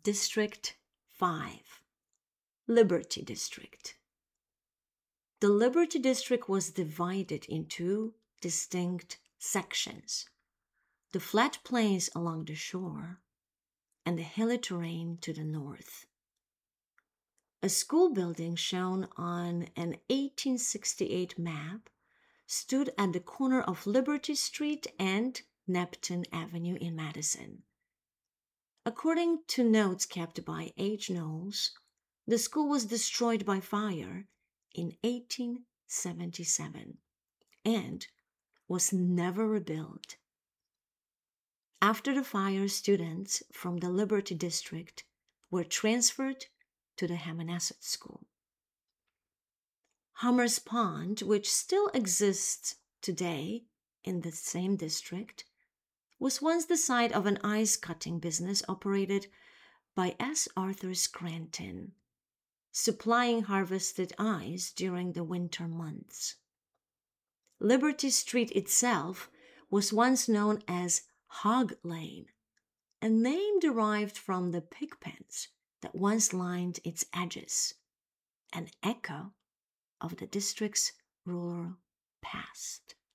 District 5, Liberty District. The Liberty District was divided into distinct sections: the flat plains along the shore and the hilly terrain to the north. A school building shown on an 1868 map stood at the corner of Liberty Street and Neptune Avenue in Madison. According to notes kept by H. Knowles, the school was destroyed by fire in 1877 and was never rebuilt. After the fire, students from the Liberty District were transferred to the Hammonasset School. Hummers Pond, which still exists today in the same district, was once the site of an ice cutting business operated by S. Arthur Scranton, supplying harvested ice during the winter months. Liberty Street itself was once known as Hog Lane, a name derived from the pig pens that once lined its edges, an echo of the district's rural past.